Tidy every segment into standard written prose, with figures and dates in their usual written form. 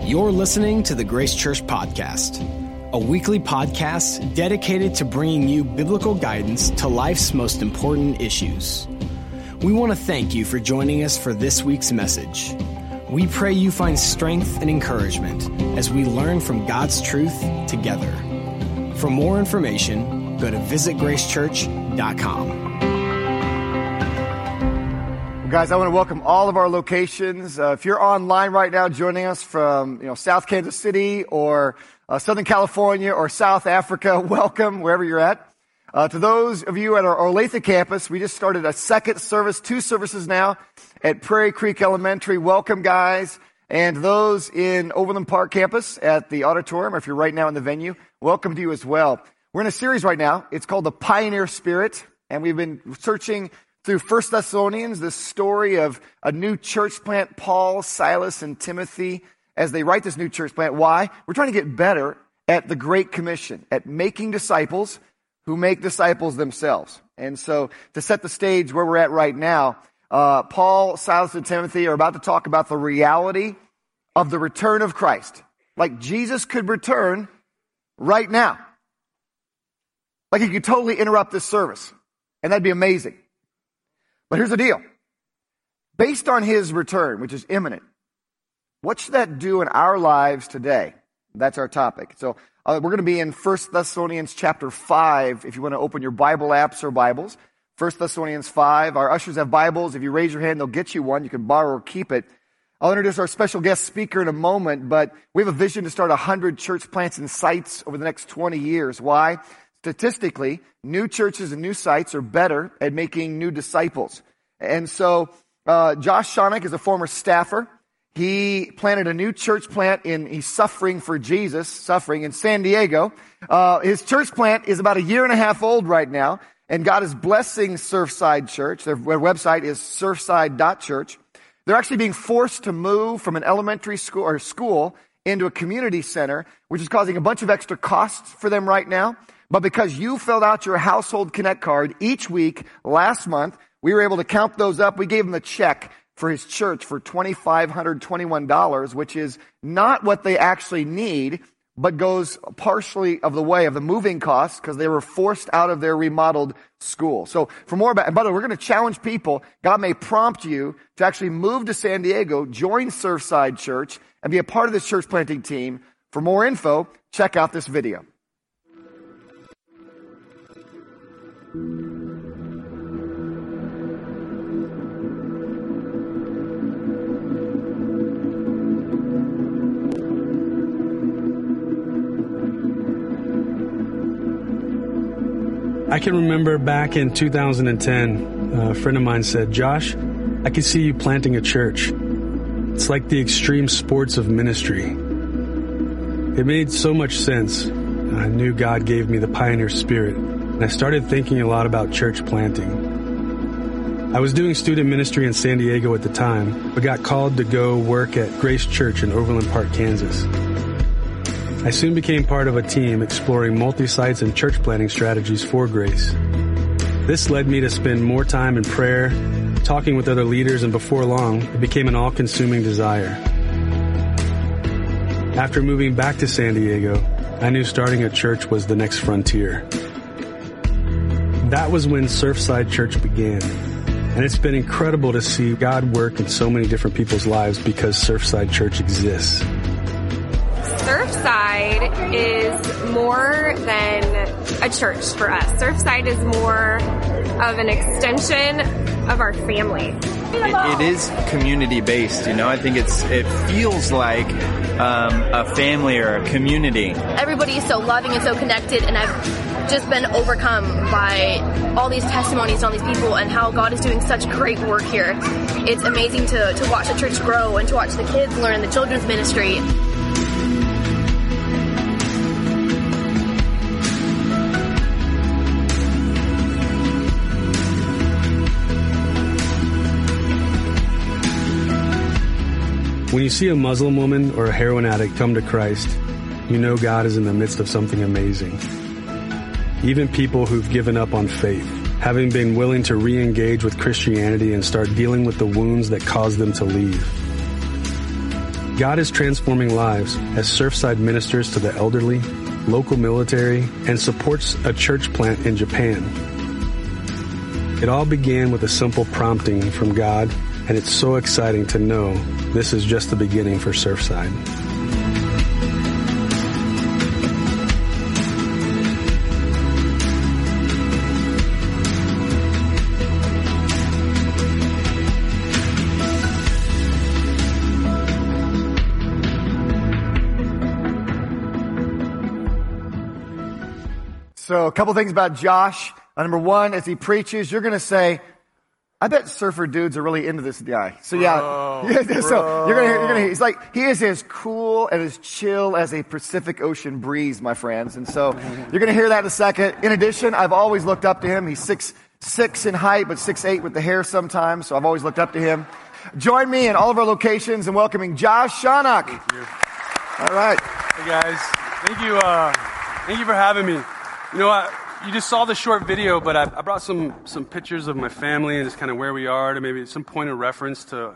You're listening to the Grace Church Podcast, a weekly podcast dedicated to bringing you biblical guidance to life's most important issues. We want to thank you for joining us for this week's message. We pray you find strength and encouragement as we learn from God's truth together. For more information, go to visitgracechurch.com. Guys, I want to welcome all of our locations. If you're online right now joining us from South Kansas City or Southern California or South Africa, welcome wherever you're at. To those of you at our Olathe campus, we just started a second service, 2 services now at Prairie Creek Elementary. Welcome, guys. And those in Overland Park campus at the auditorium, or if you're right now in the venue, welcome to you as well. We're in a series right now. It's called The Pioneer Spirit, and we've been searching through 1 Thessalonians, this story of a new church plant, Paul, Silas, and Timothy, as they write this new church plant. Why? We're trying to get better at the Great Commission, at making disciples who make disciples themselves. And so to set the stage where we're at right now, Paul, Silas, and Timothy are about to talk about the reality of the return of Christ. Like Jesus could return right now. Like he could totally interrupt this service. And that'd be amazing. But here's the deal. Based on his return, which is imminent, what should that do in our lives today? That's our topic. So we're going to be in 1 Thessalonians chapter 5, if you want to open your Bible apps or Bibles. 1 Thessalonians 5. Our ushers have Bibles. If you raise your hand, they'll get you one. You can borrow or keep it. I'll introduce our special guest speaker in a moment, but we have a vision to start 100 church plants and sites over the next 20 years. Why? Statistically, new churches and new sites are better at making new disciples. And so Josh Shonick is a former staffer. He planted a new church plant he's suffering for Jesus, suffering in San Diego. His church plant is about 1.5 years old right now, and God is blessing Surfside Church. Their website is surfside.church. They're actually being forced to move from an elementary school into a community center, which is causing a bunch of extra costs for them right now. But because you filled out your Household Connect card each week last month, we were able to count those up. We gave him a check for his church for $2,521, which is not what they actually need, but goes partially of the way of the moving costs because they were forced out of their remodeled school. So for more about, and by the way, we're going to challenge people. God may prompt you to actually move to San Diego, join Surfside Church, and be a part of this church planting team. For more info, check out this video. I can remember back in 2010, a friend of mine said, "Josh, I can see you planting a church. It's like the extreme sports of ministry." It made so much sense. I knew God gave me the pioneer spirit, and I started thinking a lot about church planting. I was doing student ministry in San Diego at the time, but got called to go work at Grace Church in Overland Park, Kansas. I soon became part of a team exploring multi-sites and church planting strategies for Grace. This led me to spend more time in prayer, talking with other leaders, and before long, it became an all-consuming desire. After moving back to San Diego, I knew starting a church was the next frontier. That was when Surfside Church began, and it's been incredible to see God work in so many different people's lives because Surfside Church exists. Surfside is more than a church for us. Surfside is more of an extension of our family. It is community-based, I think it feels like a family or a community. Everybody is so loving and so connected, and I've just been overcome by all these testimonies on these people and how God is doing such great work here. It's amazing to watch the church grow and to watch the kids learn in the children's ministry. When you see a Muslim woman or a heroin addict come to Christ, you know God is in the midst of something amazing. Even people who've given up on faith, having been willing to re-engage with Christianity and start dealing with the wounds that caused them to leave. God is transforming lives as Surfside ministers to the elderly, local military, and supports a church plant in Japan. It all began with a simple prompting from God, and it's so exciting to know this is just the beginning for Surfside. So a couple things about Josh. Number one, as he preaches, you're going to say, I bet surfer dudes are really into this guy. So so you're gonna hear, he's like, he is as cool and as chill as a Pacific Ocean breeze, my friends. And so you're gonna hear that in a second. In addition, I've always looked up to him. He's 6'6" in height, but 6'8" with the hair sometimes. So I've always looked up to him. Join me in all of our locations in welcoming Josh Shawnok. Thank you. All right. Hey guys, thank you. Thank you for having me. You know, you just saw the short video, but I brought some pictures of my family and just kind of where we are, to maybe some point of reference to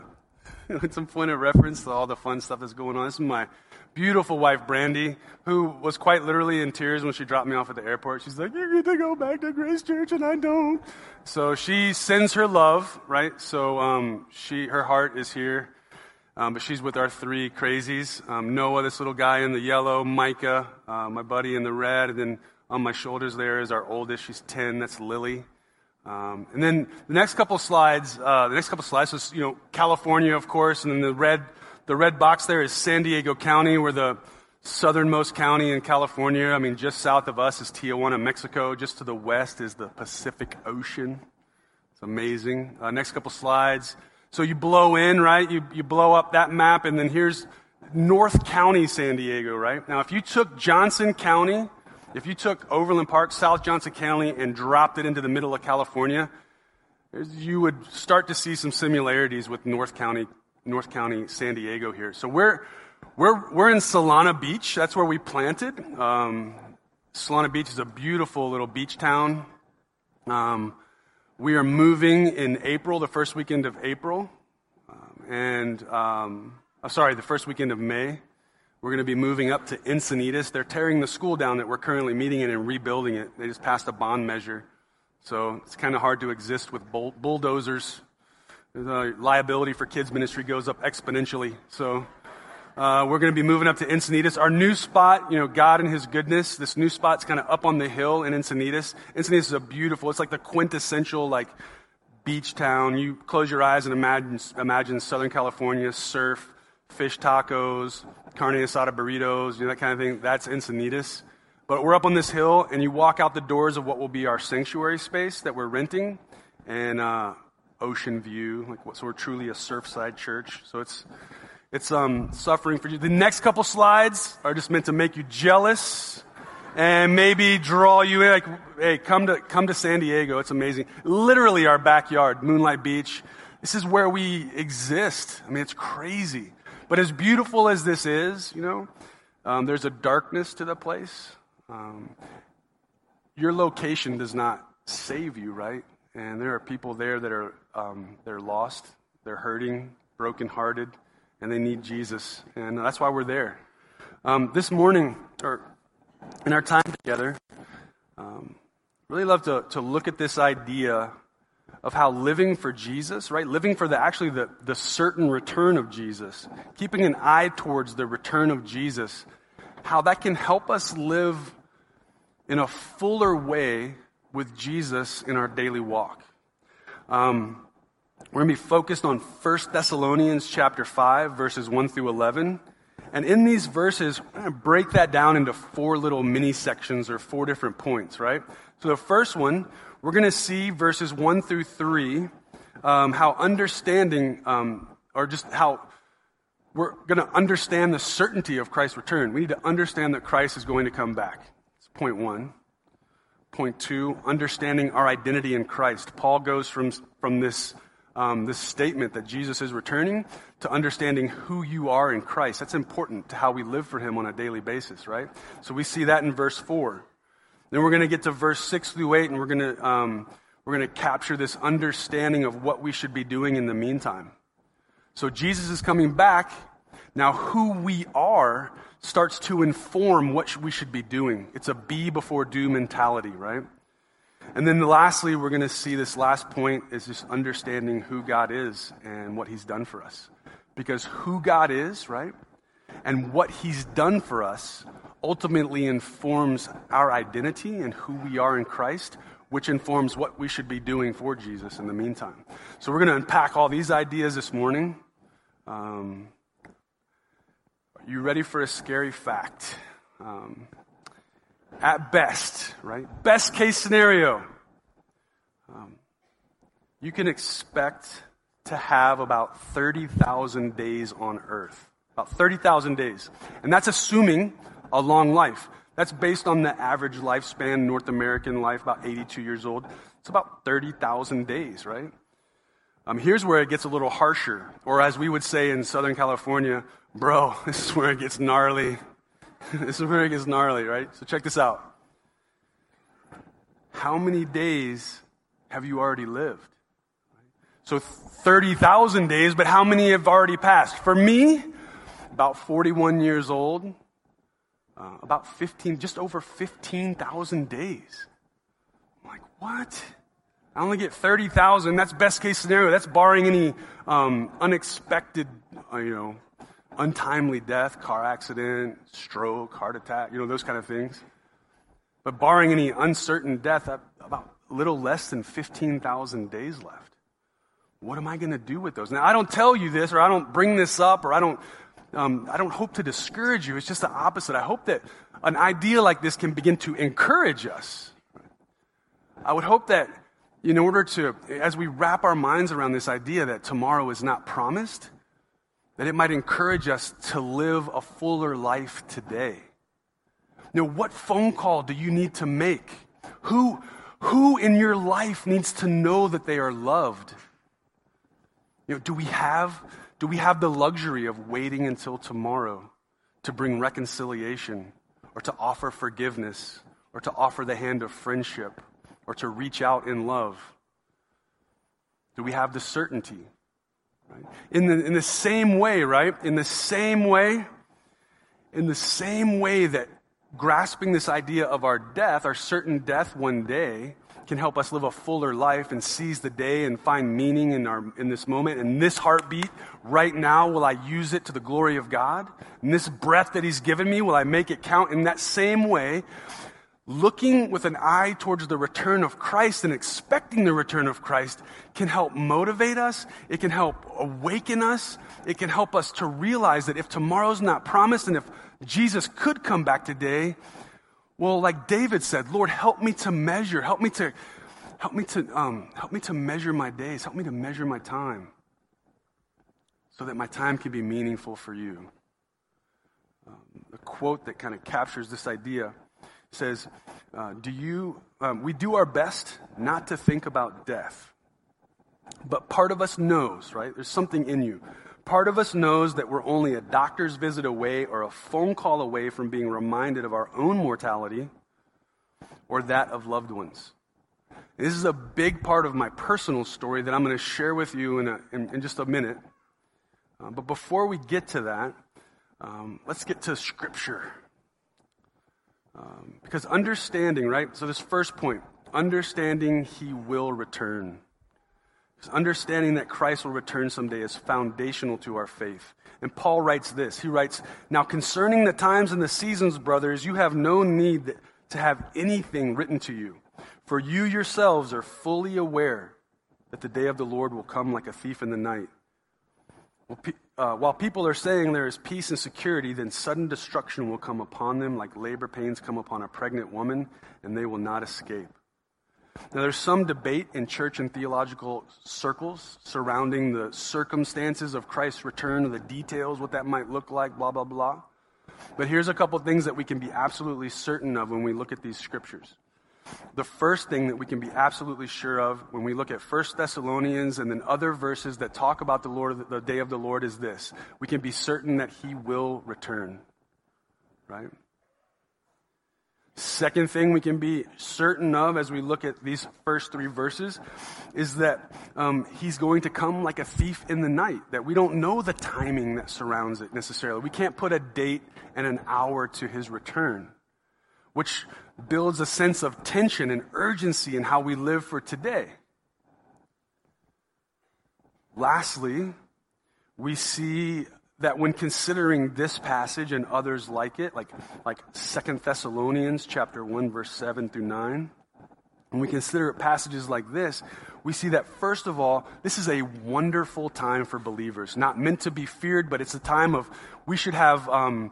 all the fun stuff that's going on. This is my beautiful wife, Brandy, who was quite literally in tears when she dropped me off at the airport. She's like, "You get to go back to Grace Church, and I don't." So she sends her love, right? So her heart is here, but she's with our three crazies: Noah, this little guy in the yellow; Micah, my buddy in the red, and then on my shoulders there is our oldest. She's 10. That's Lily. And then the next couple slides is, California, of course, and then the red box there is San Diego County. We're the southernmost county in California. I mean, just south of us is Tijuana, Mexico. Just to the west is the Pacific Ocean. It's amazing. Next couple slides. So you blow in, right? You blow up that map, and then here's North County, San Diego, right? Now, if you took Johnson County, if you took Overland Park, South Johnson County, and dropped it into the middle of California, you would start to see some similarities with North County, San Diego here. So we're in Solana Beach. That's where we planted. Solana Beach is a beautiful little beach town. We are moving in April, the first weekend of April, the first weekend of May. We're going to be moving up to Encinitas. They're tearing the school down that we're currently meeting in and rebuilding it. They just passed a bond measure. So it's kind of hard to exist with bulldozers. The liability for kids ministry goes up exponentially. So we're going to be moving up to Encinitas. Our new spot, God and His goodness, this new spot's kind of up on the hill in Encinitas. Encinitas is it's like the quintessential beach town. You close your eyes and imagine Southern California, surf, fish tacos, carne asada burritos, that kind of thing. That's Encinitas. But we're up on this hill, and you walk out the doors of what will be our sanctuary space that we're renting, and ocean view. So we're truly a Surfside church. So it's suffering for you. The next couple slides are just meant to make you jealous and maybe draw you in. Hey, come to San Diego. It's amazing. Literally our backyard, Moonlight Beach. This is where we exist. I mean, it's crazy. But as beautiful as this is, there's a darkness to the place. Your location does not save you, right? And there are people there that are they're lost, they're hurting, brokenhearted, and they need Jesus. And that's why we're there. This morning, or in our time together, really love to look at this idea of how living for Jesus, right? Living for the certain return of Jesus, keeping an eye towards the return of Jesus, how that can help us live in a fuller way with Jesus in our daily walk. We're going to be focused on 1 Thessalonians chapter 5, verses 1 through 11. And in these verses, we're going to break that down into 4 little mini sections or 4 different points, right? So the first one, we're going to see verses 1 through 3, how understanding, how we're going to understand the certainty of Christ's return. We need to understand that Christ is going to come back. That's point 1. Point 2, understanding our identity in Christ. Paul goes from this statement that Jesus is returning to understanding who you are in Christ. That's important to how we live for Him on a daily basis, right? So we see that in verse 4. Then we're going to get to verse 6 through 8, and we're going to capture this understanding of what we should be doing in the meantime. So Jesus is coming back. Now, who we are starts to inform what we should be doing. It's a be before do mentality, right? And then lastly, we're going to see this last point is just understanding who God is and what he's done for us. Because who God is, right, and what he's done for us ultimately informs our identity and who we are in Christ, which informs what we should be doing for Jesus in the meantime. So we're going to unpack all these ideas this morning. Are you ready for a scary fact? At best, right? Best case scenario. You can expect to have about 30,000 days on earth. About 30,000 days. And that's assuming a long life. That's based on the average lifespan, North American life, about 82 years old. It's about 30,000 days, right? Here's where it gets a little harsher. Or as we would say in Southern California, bro, this is where it gets gnarly. This is where it gets gnarly, right? So check this out. How many days have you already lived? So 30,000 days, but how many have already passed? For me, about 41 years old, just over 15,000 days. I'm like, what? I only get 30,000. That's best case scenario. That's barring any unexpected, untimely death, car accident, stroke, heart attack, those kind of things. But barring any uncertain death, about a little less than 15,000 days left. What am I going to do with those? Now, I don't tell you this, or I don't bring this up, or I don't hope to discourage you. It's just the opposite. I hope that an idea like this can begin to encourage us. I would hope that in order to, as we wrap our minds around this idea that tomorrow is not promised, that it might encourage us to live a fuller life today. What phone call do you need to make? Who in your life needs to know that they are loved? Do we have the luxury of waiting until tomorrow to bring reconciliation, or to offer forgiveness, or to offer the hand of friendship, or to reach out in love? Do we have the certainty? Right? In the same way, right? In the same way that grasping this idea of our death, our certain death one day, can help us live a fuller life and seize the day and find meaning in this moment. And this heartbeat right now, will I use it to the glory of God? And this breath that he's given me, will I make it count? In that same way, looking with an eye towards the return of Christ and expecting the return of Christ can help motivate us. It can help awaken us. It can help us to realize that if tomorrow's not promised and if Jesus could come back today, well, like David said, Lord, help me to measure, help me to measure my days, help me to measure my time, so that my time can be meaningful for you. A quote that kind of captures this idea says, we do our best not to think about death, but part of us knows, right? There's something in you. Part of us knows that we're only a doctor's visit away or a phone call away from being reminded of our own mortality or that of loved ones. This is a big part of my personal story that I'm going to share with you in just a minute. But before we get to that, let's get to Scripture. Because understanding, right? So this first point, understanding he will return. Understanding that Christ will return someday is foundational to our faith. And Paul writes this. He writes, "Now concerning the times and the seasons, brothers, you have no need to have anything written to you. For you yourselves are fully aware that the day of the Lord will come like a thief in the night. While people are saying there is peace and security, then sudden destruction will come upon them like labor pains come upon a pregnant woman, and they will not escape." Now, there's some debate in church and theological circles surrounding the circumstances of Christ's return, the details, what that might look like, blah, blah, blah. But here's a couple things that we can be absolutely certain of when we look at these scriptures. The first thing that we can be absolutely sure of when we look at 1 Thessalonians and then other verses that talk about the day of the Lord is this. We can be certain that he will return, right? Second thing we can be certain of as we look at these first 3 verses is that he's going to come like a thief in the night, that we don't know the timing that surrounds it necessarily. We can't put a date and an hour to his return, which builds a sense of tension and urgency in how we live for today. Lastly, we see that when considering this passage and others like it, like 2 Thessalonians chapter 1, verse 7 through 9, when we consider passages like this, we see that, first of all, this is a wonderful time for believers. Not meant to be feared, but it's a time of, we should have an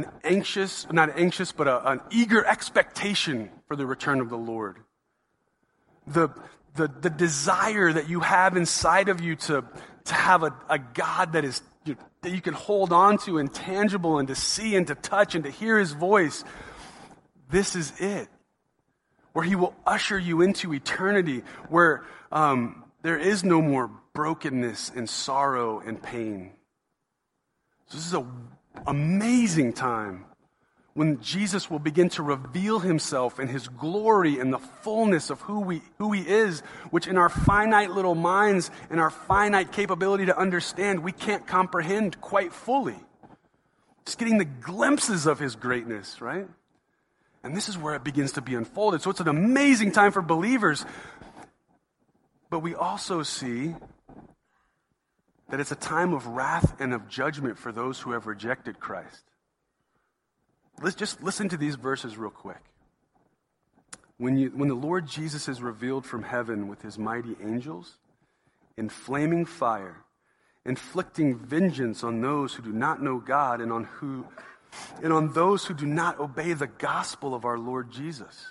eager expectation for the return of the Lord. The desire that you have inside of you to have a God that is that you can hold on to and tangible and to see and to touch and to hear his voice. This is it. Where he will usher you into eternity, where there is no more brokenness and sorrow and pain. So this is an amazing time when Jesus will begin to reveal himself in his glory and the fullness of who he is, which in our finite little minds and our finite capability to understand, we can't comprehend quite fully. Just getting the glimpses of his greatness, right? And this is where it begins to be unfolded. So it's an amazing time for believers. But we also see that it's a time of wrath and of judgment for those who have rejected Christ. Let's just listen to these verses real quick. When the Lord Jesus is revealed from heaven with his mighty angels in flaming fire, inflicting vengeance on those who do not know God and on those who do not obey the gospel of our Lord Jesus.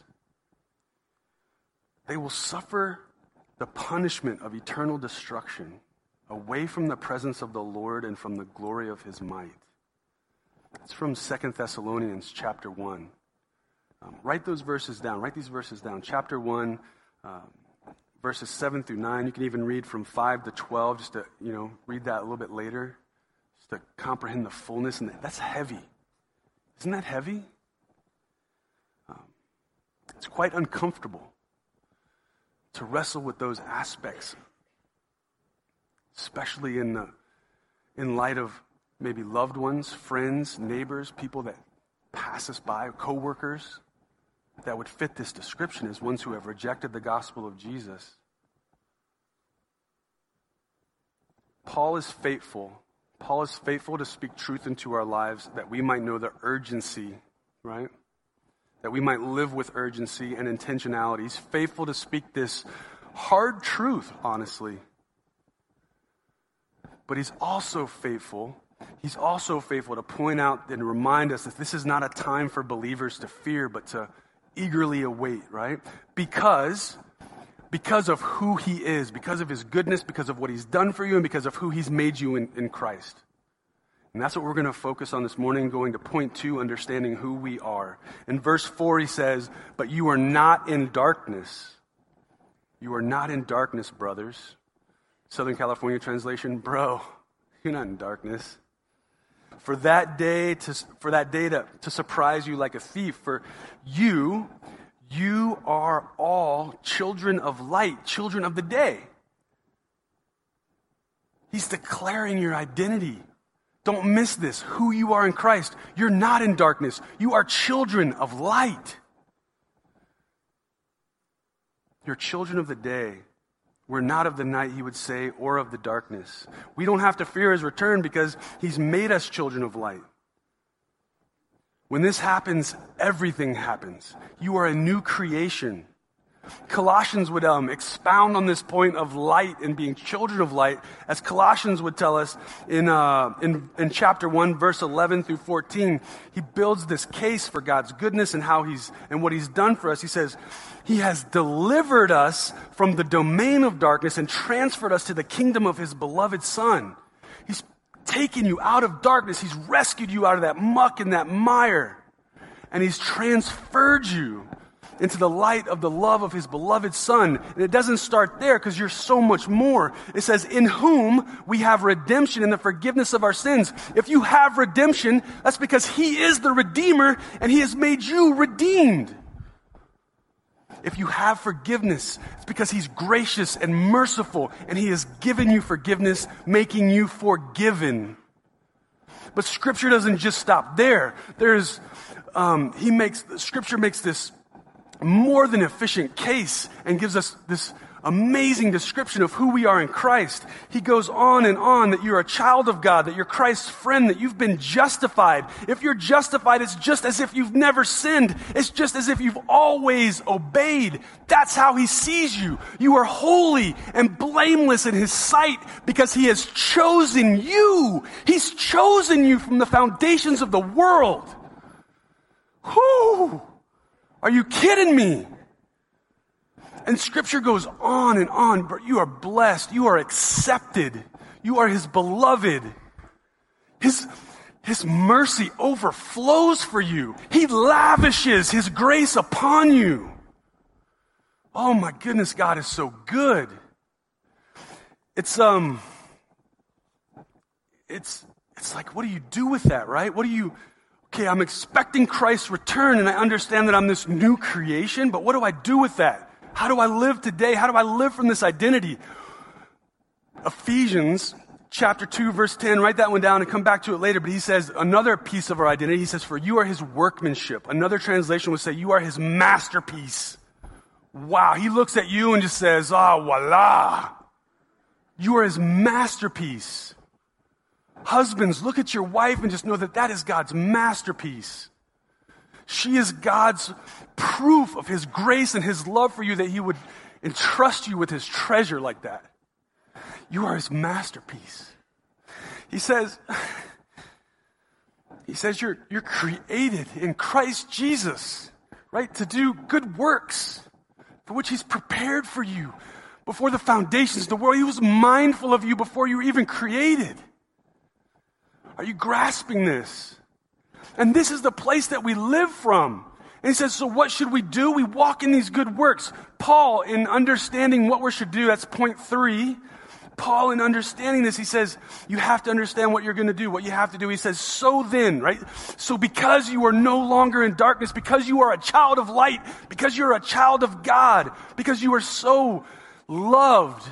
They will suffer the punishment of eternal destruction away from the presence of the Lord and from the glory of his might. It's from 2 Thessalonians chapter 1. Write those verses down. Write these verses down. Chapter 1, verses 7 through 9. You can even read from 5 to 12, just to, read that a little bit later, just to comprehend the fullness. And that's heavy. Isn't that heavy? It's quite uncomfortable to wrestle with those aspects, especially in light of maybe loved ones, friends, neighbors, people that pass us by, co-workers that would fit this description as ones who have rejected the gospel of Jesus. Paul is faithful. Paul is faithful to speak truth into our lives that we might know the urgency, right? That we might live with urgency and intentionality. He's faithful to speak this hard truth, honestly. But he's also faithful to point out and remind us that this is not a time for believers to fear, but to eagerly await, right? Because of who he is, because of his goodness, because of what he's done for you, and because of who he's made you in Christ. And that's what we're going to focus on this morning, going to point to understanding who we are. In verse 4, he says, "But you are not in darkness. You are not in darkness, brothers." Southern California translation, bro, you're not in darkness. For that day to surprise you like a thief. For you are all children of light, children of the day. He's declaring your identity. Don't miss this, who you are in Christ. You're not in darkness. You are children of light. You're children of the day. We're not of the night, he would say, or of the darkness. We don't have to fear his return because he's made us children of light. When this happens, everything happens. You are a new creation. Colossians would expound on this point of light and being children of light, as Colossians would tell us in chapter 1, verse 11 through 14. He builds this case for God's goodness and and what he's done for us. He says, he has delivered us from the domain of darkness and transferred us to the kingdom of his beloved Son. He's taken you out of darkness. He's rescued you out of that muck and that mire. And he's transferred you into the light of the love of his beloved Son. And it doesn't start there because you're so much more. It says, in whom we have redemption and the forgiveness of our sins. If you have redemption, that's because he is the Redeemer and he has made you redeemed. If you have forgiveness, it's because he's gracious and merciful and he has given you forgiveness, making you forgiven. But Scripture doesn't just stop there. Scripture makes this more than efficient case and gives us this amazing description of who we are in Christ. He goes on and on that you're a child of God, that you're Christ's friend, that you've been justified. If you're justified, it's just as if you've never sinned. It's just as if you've always obeyed. That's how he sees you. You are holy and blameless in his sight because he has chosen you. He's chosen you from the foundations of the world. Whew! Are you kidding me? And Scripture goes on and on. You are blessed. You are accepted. You are his beloved. His mercy overflows for you. He lavishes his grace upon you. Oh my goodness, God is so good. It's like, what do you do with that, right? Okay, I'm expecting Christ's return and I understand that I'm this new creation, but what do I do with that? How do I live today? How do I live from this identity? Ephesians chapter 2, verse 10, write that one down and come back to it later. But he says another piece of our identity. He says, for you are his workmanship. Another translation would say, you are his masterpiece. Wow. He looks at you and just says, voila. You are his masterpiece. Husbands, look at your wife and just know that that is God's masterpiece. She is God's proof of his grace and his love for you, that he would entrust you with his treasure like that. You are his masterpiece. He says you're created in Christ Jesus, right? To do good works for which he's prepared for you before the foundations of the world. He was mindful of you before you were even created. Are you grasping this? And this is the place that we live from. And he says, so what should we do? We walk in these good works. Paul, in understanding what we should do, that's point 3. Paul, in understanding this, he says, you have to understand what you're going to do, what you have to do. He says, so then, right? So because you are no longer in darkness, because you are a child of light, because you're a child of God, because you are so loved,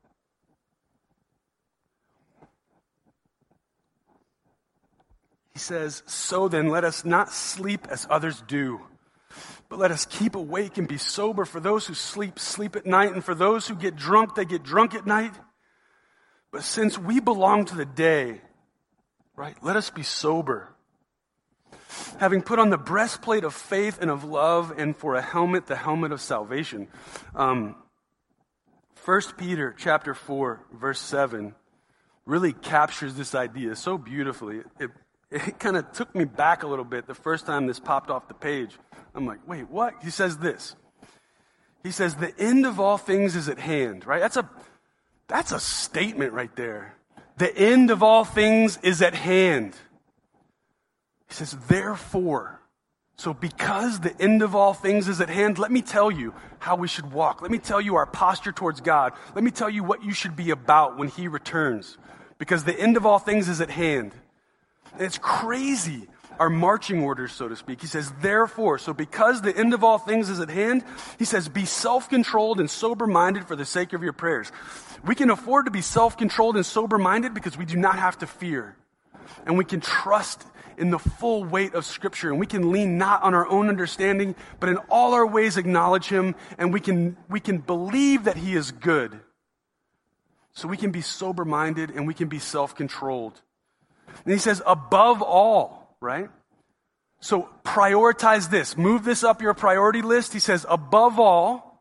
he says, so then let us not sleep as others do, but let us keep awake and be sober. For those who sleep, sleep at night, and for those who get drunk, they get drunk at night. But since we belong to the day, right, let us be sober. Having put on the breastplate of faith and of love, and for a helmet, the helmet of salvation. 1 Peter chapter 4, verse 7 really captures this idea so beautifully. It kind of took me back a little bit the first time this popped off the page. I'm like, wait, what? He says this. He says, the end of all things is at hand, right? That's a statement right there. The end of all things is at hand. He says, therefore, so because the end of all things is at hand, let me tell you how we should walk. Let me tell you our posture towards God. Let me tell you what you should be about when he returns. Because the end of all things is at hand. And it's crazy, our marching orders, so to speak. He says, therefore, so because the end of all things is at hand, he says, be self-controlled and sober-minded for the sake of your prayers. We can afford to be self-controlled and sober-minded because we do not have to fear. And we can trust in the full weight of Scripture. And we can lean not on our own understanding, but in all our ways acknowledge him. And we can believe that he is good. So we can be sober-minded and we can be self-controlled. And he says, above all, right? So prioritize this. Move this up your priority list. He says, above all,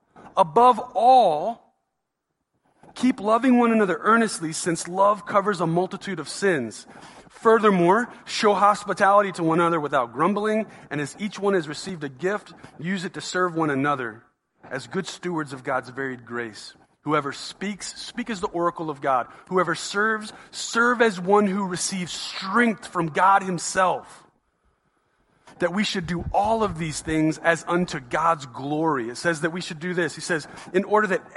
keep loving one another earnestly, since love covers a multitude of sins. Furthermore, show hospitality to one another without grumbling, and as each one has received a gift, use it to serve one another as good stewards of God's varied grace. Whoever speaks, speak as the oracle of God. Whoever serves, serve as one who receives strength from God himself. that we should do all of these things as unto God's glory. It says that we should do this. He says, in order that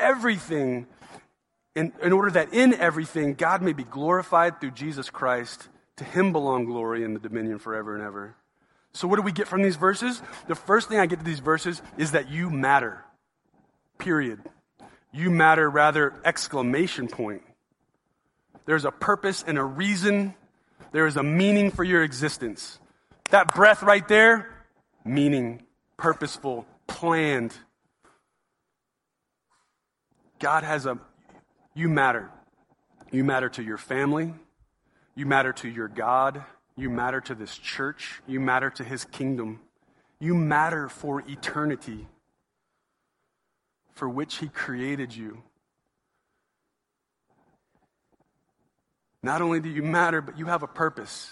in everything God may be glorified through Jesus Christ, to him belong glory and the dominion forever and ever. So what do we get from these verses? The first thing I get to these verses is that you matter. Period. You matter, rather, exclamation point. There's a purpose and a reason. There is a meaning for your existence. That breath right there, meaning, purposeful, planned. God has you matter. You matter to your family. You matter to your God. You matter to this church. You matter to his kingdom. You matter for eternity, for which he created you. Not only do you matter, but you have a purpose.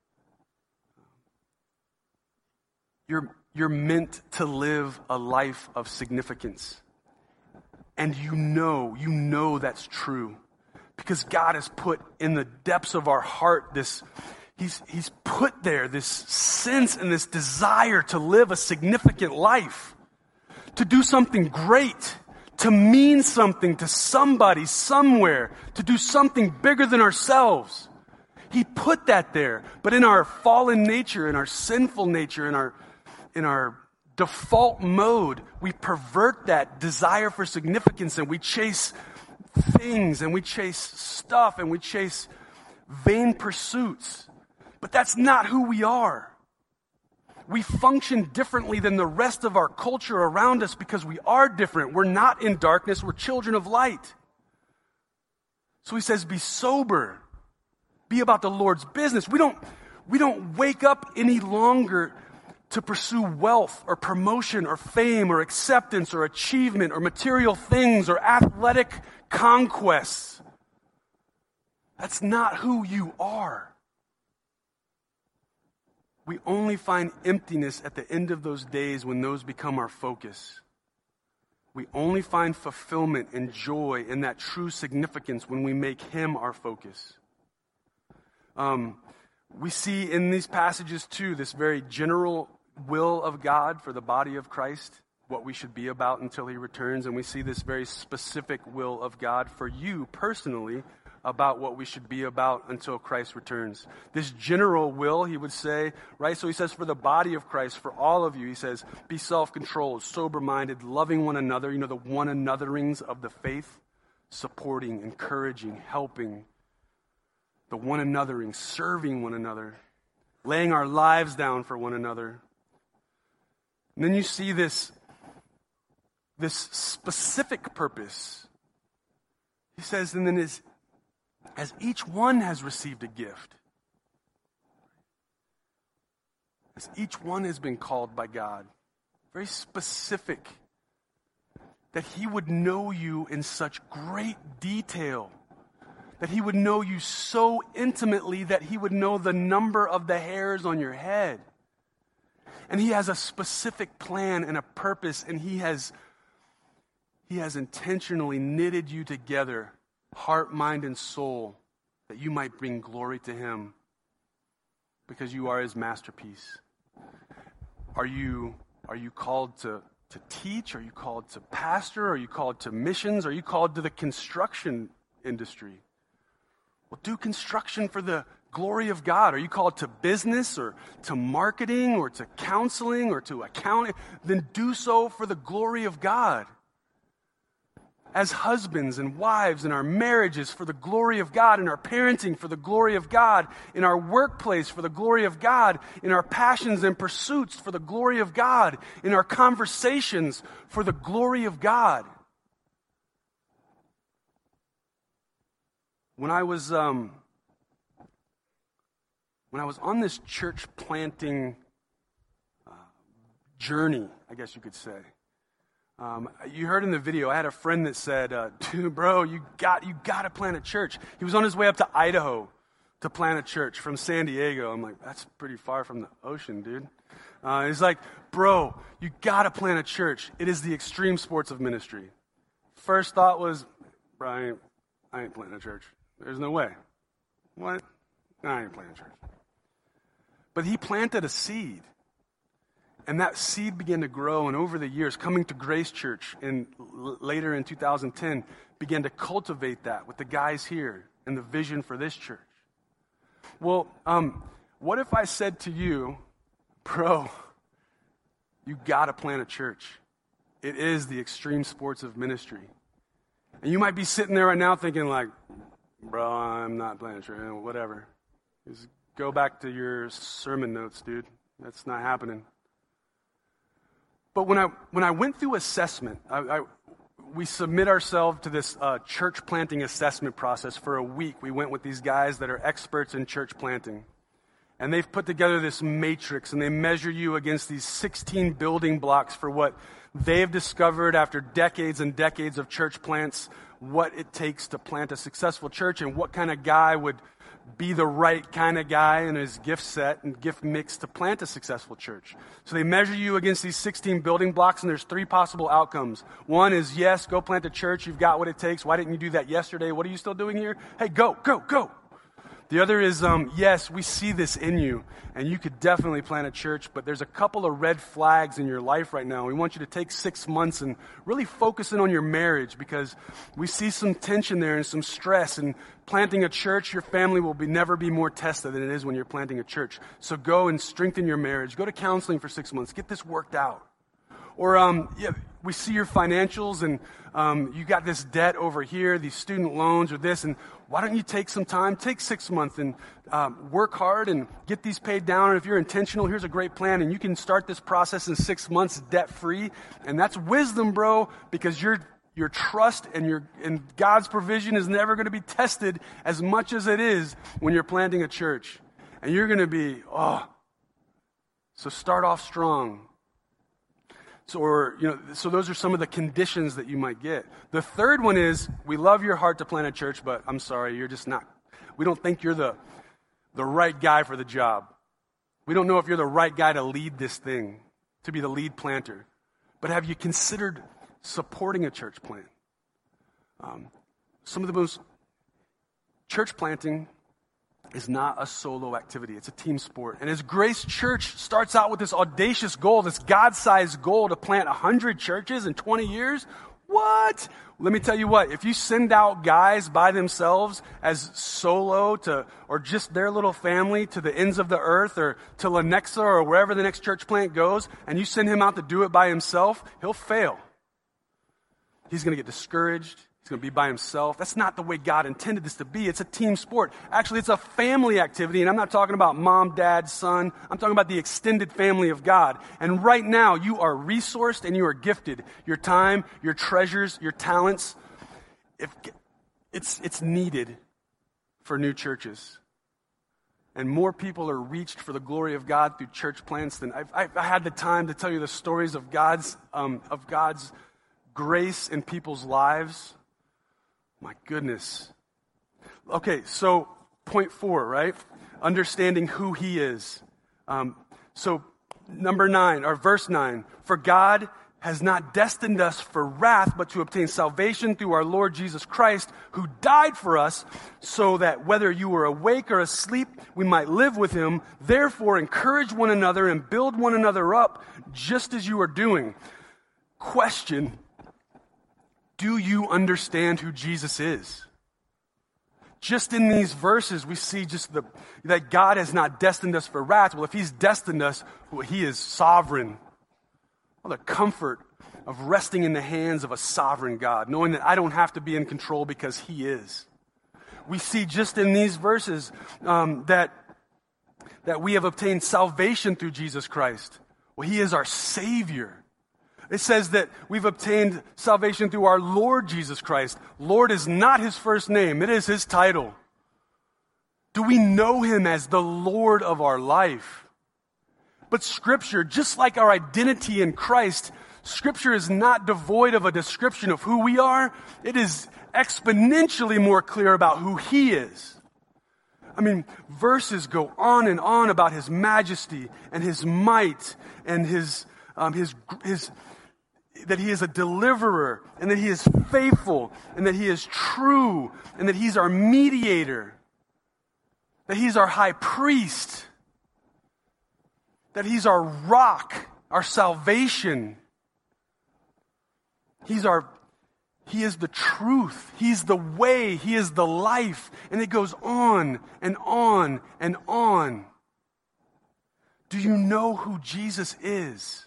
You're meant to live a life of significance. And you know that's true. Because God has put in the depths of our heart He's put there this sense and this desire to live a significant life. To do something great. To mean something to somebody, somewhere. To do something bigger than ourselves. He put that there. But in our fallen nature, in our sinful nature, in our default mode, we pervert that desire for significance and we chase things and we chase stuff and we chase vain pursuits. But that's not who we are. We function differently than the rest of our culture around us because we are different. We're not in darkness. We're children of light. So he says, be sober. Be about the Lord's business. We don't wake up any longer to pursue wealth or promotion or fame or acceptance or achievement or material things or athletic conquests. That's not who you are. We only find emptiness at the end of those days when those become our focus. We only find fulfillment and joy in that true significance when we make him our focus. We see in these passages too, this very general will of God for the body of Christ, what we should be about until he returns. And we see this very specific will of God for you personally about what we should be about until Christ returns. This general will, he would say, right? So he says for the body of Christ, for all of you, he says, be self-controlled, sober-minded, loving one another, the one anotherings of the faith, supporting, encouraging, helping, the one anothering, serving one another, laying our lives down for one another. And then you see this specific purpose. He says, and then as each one has received a gift, as each one has been called by God, very specific, that he would know you in such great detail, that he would know you so intimately that he would know the number of the hairs on your head. And he has a specific plan and a purpose, and he has intentionally knitted you together, heart, mind, and soul, that you might bring glory to him because you are his masterpiece. Are you called to teach? Are you called to pastor? Are you called to missions? Are you called to the construction industry? Well, do construction for the glory of God. Are you called to business or to marketing or to counseling or to accounting? Then do so for the glory of God. As husbands and wives in our marriages for the glory of God, in our parenting for the glory of God, in our workplace for the glory of God, in our passions and pursuits for the glory of God, in our conversations for the glory of God. When I was on this church planting journey, I guess you could say, you heard in the video, I had a friend that said, dude, bro, you got to plant a church. He was on his way up to Idaho to plant a church from San Diego. I'm like, that's pretty far from the ocean, dude. He's like, bro, you got to plant a church. It is the extreme sports of ministry. First thought was, bro, I ain't planting a church. There's no way. What? No, I ain't planting a church. But he planted a seed. And that seed began to grow, and over the years, coming to Grace Church and later in 2010, began to cultivate that with the guys here and the vision for this church. Well, what if I said to you, bro, you gotta plant a church. It is the extreme sports of ministry. And you might be sitting there right now thinking like, bro, I'm not planting a church, whatever. Just go back to your sermon notes, dude. That's not happening. But when I went through assessment, we submit ourselves to this church planting assessment process for a week. We went with these guys that are experts in church planting. And they've put together this matrix, and they measure you against these 16 building blocks for what they've discovered after decades and decades of church plants, what it takes to plant a successful church and what kind of guy would be the right kind of guy in his gift set and gift mix to plant a successful church. So they measure you against these 16 building blocks, and there's 3 possible outcomes. One is, yes, go plant a church. You've got what it takes. Why didn't you do that yesterday? What are you still doing here? Hey, go. The other is, yes, we see this in you, and you could definitely plant a church, but there's a couple of red flags in your life right now. We want you to take 6 months and really focus in on your marriage, because we see some tension there and some stress. And planting a church, your family will never be more tested than it is when you're planting a church. So go and strengthen your marriage. Go to counseling for 6 months. Get this worked out. Or we see your financials, and you got this debt over here, these student loans or this, and why don't you take some time, take 6 months and work hard and get these paid down. And if you're intentional, here's a great plan, and you can start this process in 6 months debt-free. And that's wisdom, bro, because your trust and God's provision is never going to be tested as much as it is when you're planting a church. And you're going to be, so start off strong. So those are some of the conditions that you might get. The third one is, we love your heart to plant a church, but I'm sorry, you're just not. We don't think you're the right guy for the job. We don't know if you're the right guy to lead this thing, to be the lead planter. But have you considered supporting a church plant? Some of the most church planting is not a solo activity. It's a team sport. And as Grace Church starts out with this audacious goal, this God-sized goal to plant 100 churches in 20 years, what? Let me tell you what, if you send out guys by themselves as solo or just their little family to the ends of the earth or to Lenexa or wherever the next church plant goes, and you send him out to do it by himself, he'll fail. He's going to get discouraged. He's going to be by himself. That's not the way God intended this to be. It's a team sport. Actually, it's a family activity, and I'm not talking about mom, dad, son. I'm talking about the extended family of God. And right now, you are resourced and you are gifted. Your time, your treasures, your talents, it's needed for new churches. And more people are reached for the glory of God through church plants than I've had the time to tell you the stories of God's grace in people's lives. My goodness. Okay, so point 4, right? Understanding who he is. So verse 9. For God has not destined us for wrath, but to obtain salvation through our Lord Jesus Christ, who died for us, so that whether you were awake or asleep, we might live with him. Therefore, encourage one another and build one another up, just as you are doing. Question: do you understand who Jesus is? Just in these verses, we see that God has not destined us for wrath. Well, if he's destined us, well, he is sovereign. Well, the comfort of resting in the hands of a sovereign God, knowing that I don't have to be in control because he is. We see just in these verses that we have obtained salvation through Jesus Christ. Well, he is our Savior. It says that we've obtained salvation through our Lord Jesus Christ. Lord is not his first name. It is his title. Do we know him as the Lord of our life? But Scripture, just like our identity in Christ, Scripture is not devoid of a description of who we are. It is exponentially more clear about who he is. I mean, verses go on and on about his majesty and his might and his that he is a deliverer, and that he is faithful, and that he is true, and that he's our mediator, that he's our high priest, that he's our rock, our salvation. He is the truth. He's the way. He is the life. And it goes on and on and on. Do you know who Jesus is?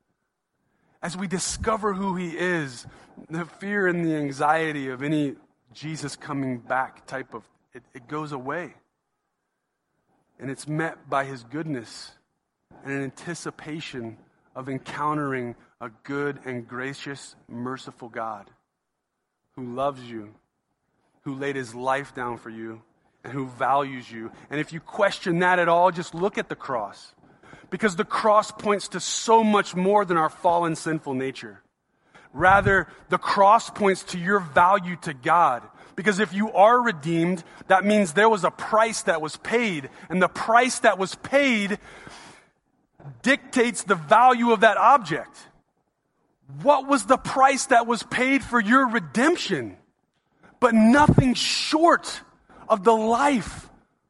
As we discover who he is, the fear and the anxiety of any Jesus coming back type of, it goes away. And it's met by his goodness and an anticipation of encountering a good and gracious, merciful God who loves you, who laid his life down for you, and who values you. And if you question that at all, just look at the cross. Because the cross points to so much more than our fallen, sinful nature. Rather, the cross points to your value to God. Because if you are redeemed, that means there was a price that was paid. And the price that was paid dictates the value of that object. What was the price that was paid for your redemption? But nothing short of the life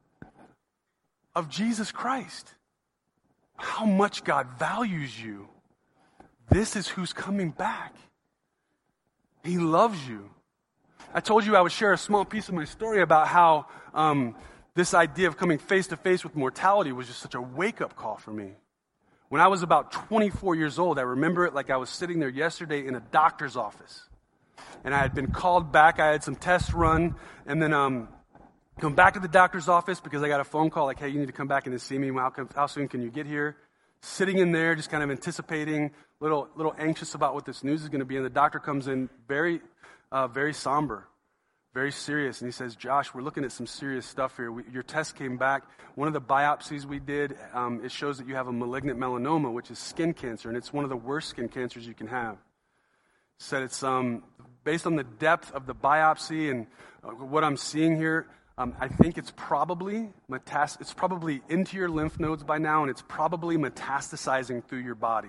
of Jesus Christ. How much God values you. This is who's coming back. He loves you. I told you I would share a small piece of my story about how this idea of coming face to face with mortality was just such a wake-up call for me. When I was about 24 years old, I remember it like I was sitting there yesterday in a doctor's office. And I had been called back. I had some tests run. And then come back to the doctor's office because I got a phone call like, hey, you need to come back and see me. How soon can you get here? Sitting in there, just kind of anticipating, little anxious about what this news is going to be. And the doctor comes in very somber, very serious. And he says, Josh, we're looking at some serious stuff here. Your test came back. One of the biopsies we did, it shows that you have a malignant melanoma, which is skin cancer. And it's one of the worst skin cancers you can have. He said it's based on the depth of the biopsy and what I'm seeing here, I think it's probably into your lymph nodes by now, and it's probably metastasizing through your body.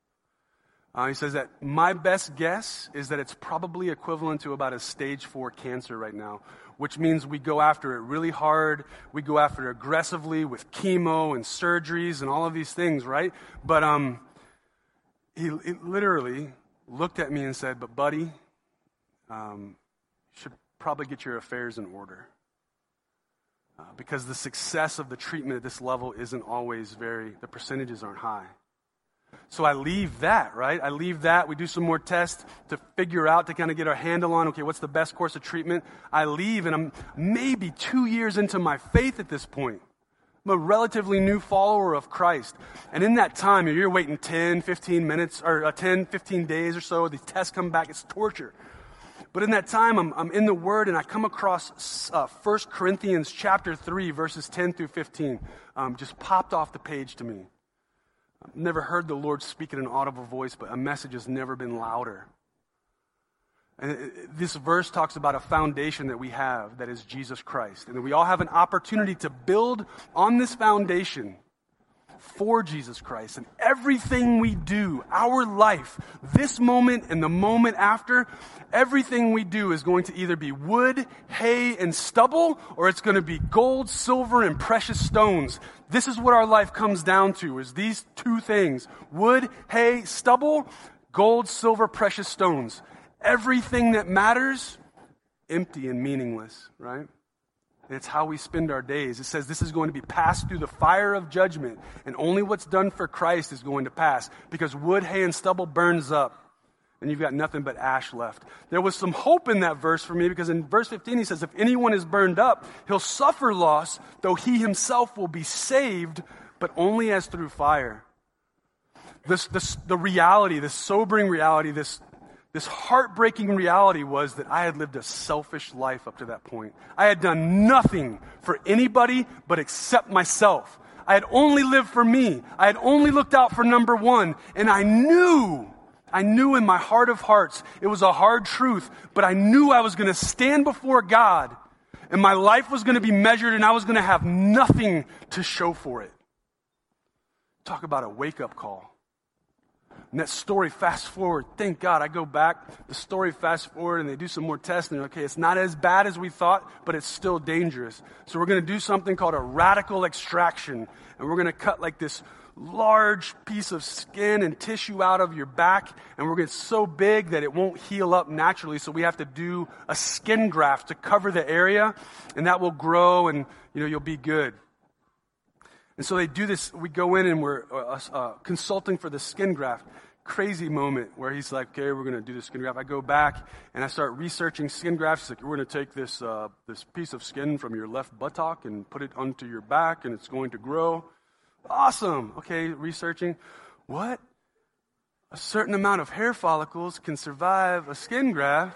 He says that my best guess is that it's probably equivalent to about a stage 4 cancer right now, which means we go after it really hard. We go after it aggressively with chemo and surgeries and all of these things, right? But he literally looked at me and said, but buddy, you should probably get your affairs in order. Because the success of the treatment at this level isn't always the percentages aren't high. So I leave that, right? I leave that. We do some more tests to figure out, to kind of get our handle on, okay, what's the best course of treatment? I leave, and I'm maybe 2 years into my faith at this point. I'm a relatively new follower of Christ. And in that time, you're waiting 10, 15 minutes, or 10, 15 days or so. The tests come back. It's torture. But in that time, I'm in the Word, and I come across 1 Corinthians chapter 3, verses 10 through 15. Just popped off the page to me. I've never heard the Lord speak in an audible voice, but a message has never been louder. And this verse talks about a foundation that we have that is Jesus Christ. And that we all have an opportunity to build on this foundation for Jesus Christ. And everything we do, our life, this moment and the moment after, everything we do is going to either be wood, hay, and stubble, or it's going to be gold, silver, and precious stones. This is what our life comes down to, is these two things. Wood, hay, stubble, gold, silver, precious stones. Everything that matters, empty and meaningless, right? And it's how we spend our days. It says this is going to be passed through the fire of judgment, and only what's done for Christ is going to pass, because wood, hay, and stubble burns up, and you've got nothing but ash left. There was some hope in that verse for me, because in verse 15 he says, if anyone is burned up, he'll suffer loss, though he himself will be saved, but only as through fire. The reality, this sobering reality, this heartbreaking reality was that I had lived a selfish life up to that point. I had done nothing for anybody but accept myself. I had only lived for me. I had only looked out for number one. And I knew in my heart of hearts, it was a hard truth, but I knew I was going to stand before God and my life was going to be measured and I was going to have nothing to show for it. Talk about a wake-up call. And that story, fast forward, thank God, I go back, the story fast forward, and they do some more tests, and they're okay, it's not as bad as we thought, but it's still dangerous. So we're going to do something called a radical extraction, and we're going to cut like this large piece of skin and tissue out of your back, and we're going to get so big that it won't heal up naturally, so we have to do a skin graft to cover the area, and that will grow, and you'll be good. And so they do this. We go in and we're consulting for the skin graft. Crazy moment where he's like, okay, we're going to do the skin graft. I go back and I start researching skin grafts. He's like, we're going to take this piece of skin from your left buttock and put it onto your back, and it's going to grow. Awesome. Okay, researching. What? A certain amount of hair follicles can survive a skin graft?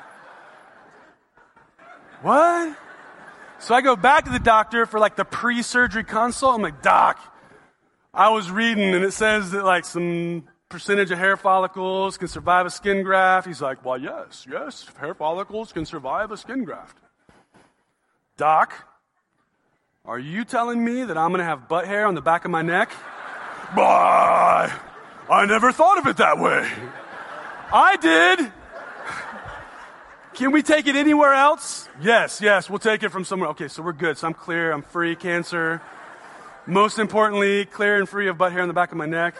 What? So I go back to the doctor for like the pre-surgery consult. I'm like, Doc, I was reading and it says that like some percentage of hair follicles can survive a skin graft. He's like, well, yes, hair follicles can survive a skin graft. Doc, are you telling me that I'm going to have butt hair on the back of my neck? Bye. I never thought of it that way. I did. Can we take it anywhere else? Yes, we'll take it from somewhere. Okay, so we're good. So I'm clear. I'm free cancer. Most importantly, clear and free of butt hair on the back of my neck.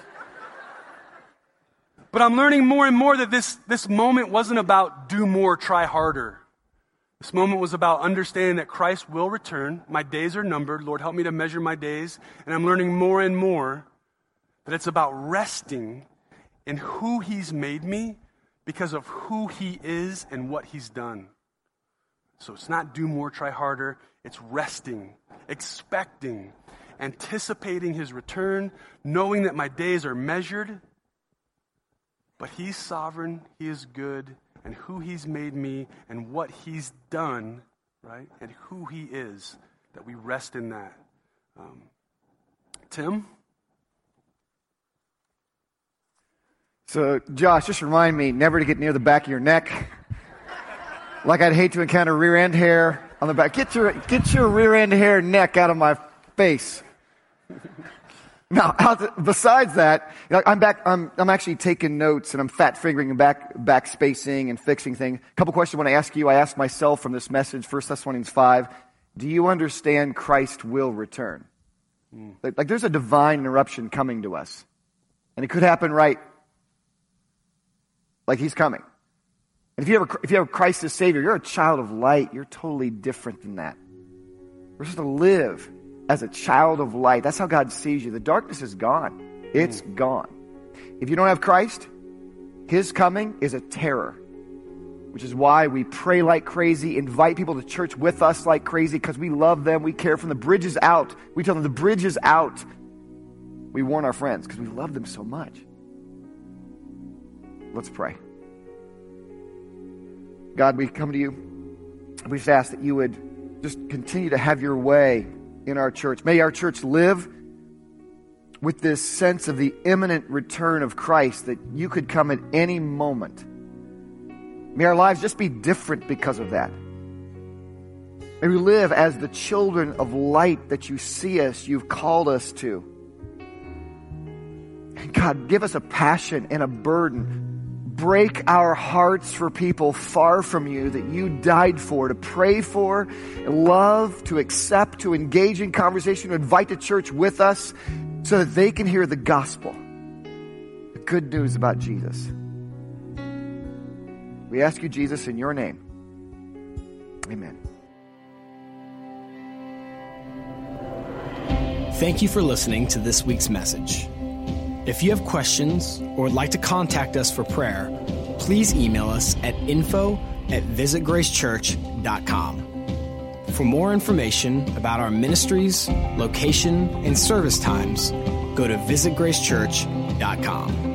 But I'm learning more and more that this moment wasn't about do more, try harder. This moment was about understanding that Christ will return. My days are numbered. Lord, help me to measure my days. And I'm learning more and more that it's about resting in who he's made me because of who he is and what he's done. So it's not do more, try harder. It's resting, expecting, anticipating his return, knowing that my days are measured. But he's sovereign, he is good, and who he's made me and what he's done, right? And who he is, that we rest in that. Tim? So, Josh, just remind me never to get near the back of your neck. Like I'd hate to encounter rear end hair on the back. Get your rear end hair neck out of my face. Now, besides that, I'm actually taking notes and I'm fat fingering and back spacing and fixing things. A couple questions I want to ask you. I asked myself from this message, 1 Thessalonians 5. Do you understand Christ will return? Like there's a divine interruption coming to us. And it could happen right. Like he's coming. And if you have Christ as Savior, you're a child of light. You're totally different than that. We're supposed to live as a child of light. That's how God sees you. The darkness is gone. It's gone. If you don't have Christ, his coming is a terror, which is why we pray like crazy, invite people to church with us like crazy, because we love them. We care from the bridge is out. We tell them the bridge is out. We warn our friends because we love them so much. Let's pray. God, we come to you. We just ask that you would just continue to have your way in our church. May our church live with this sense of the imminent return of Christ, that you could come at any moment. May our lives just be different because of that. May we live as the children of light that you see us, you've called us to. And God, give us a passion and a burden. Break our hearts for people far from you that you died for, to pray for, love, to accept, to engage in conversation, to invite to church with us so that they can hear the gospel, the good news about Jesus. We ask you, Jesus, in your name. Amen. Thank you for listening to this week's message. If you have questions or would like to contact us for prayer, please email us at info@visitgracechurch.com. For more information about our ministries, location, and service times, go to visitgracechurch.com.